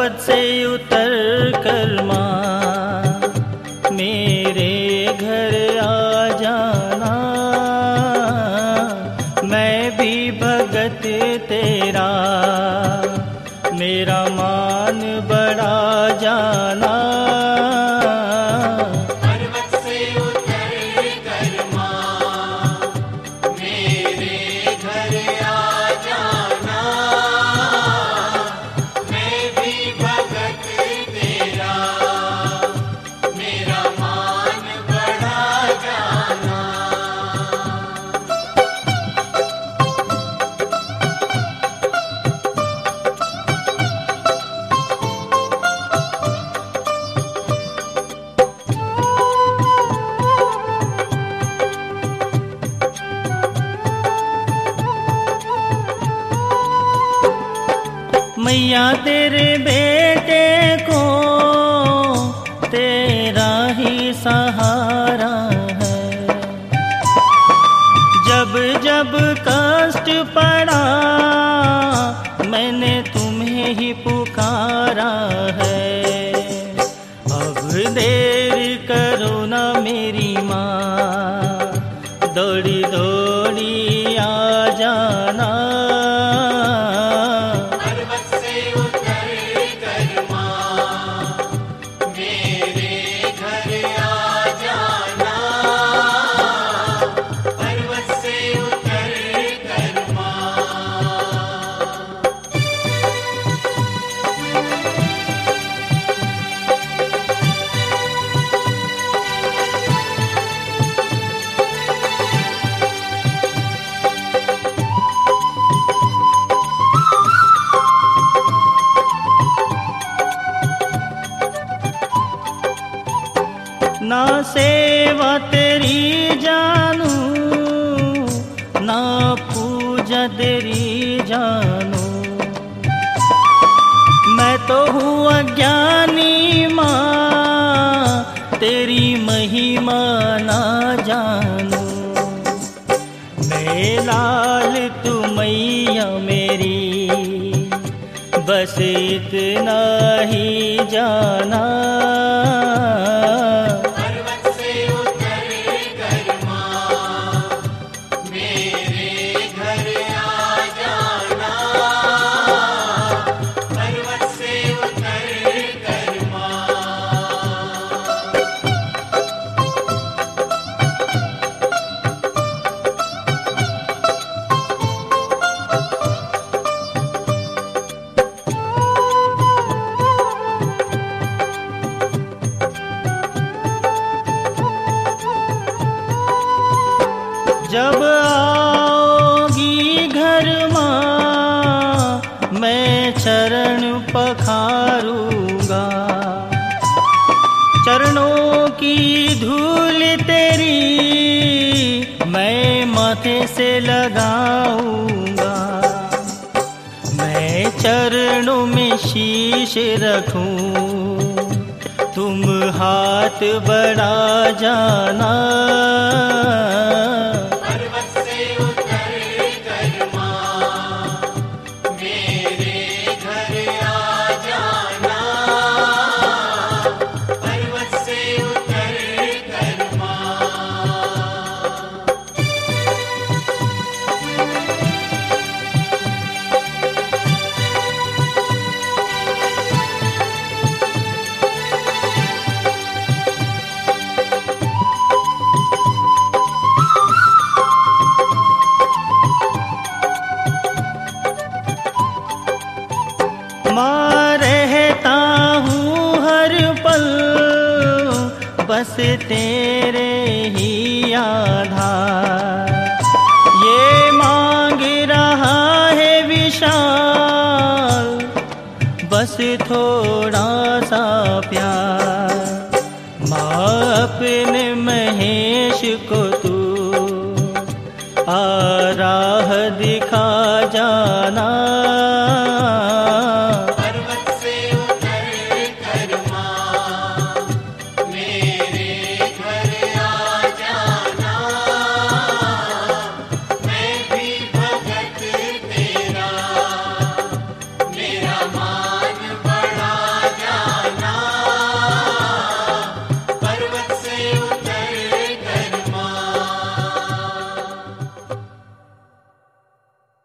पर्वत से उतर कर माँ मेरे घर आ जाना, मैं भी भगत तेरा मेरा मान बढ़ा जाना। पर्वत से उतर कर माँ मेरे घर आ जाना, मैं भी भगत तेरा मेरा मान बढ़ा जाना। मैया तेरे बेटे को तेरा ही सहारा है, जब जब कष्ट पड़ा मैंने तुम्हें ही पुकारा है। अब देर करो ना मेरी माँ, दौड़ी दौड़ी आ जाना। ना सेवा तेरी जानू ना पूजा तेरी जानू, मैं तो हूँ अज्ञानी माँ तेरी महिमा ना जानू। मैं लाल तू मैया मेरी बस इतना ही जाना। जब आओगी घर माँ मैं चरण पखारूंगा, चरणों की धूल तेरी मैं माथे से लगाऊंगा। मैं चरणों में शीश रखूं तुम हाथ बढ़ा जाना। माँ रहता हूँ हर पल बस तेरे ही आधार, ये मांग रहा है विशाल बस थोड़ा सा प्यार। माँ अपने महेश को तू राह दिखा जाना।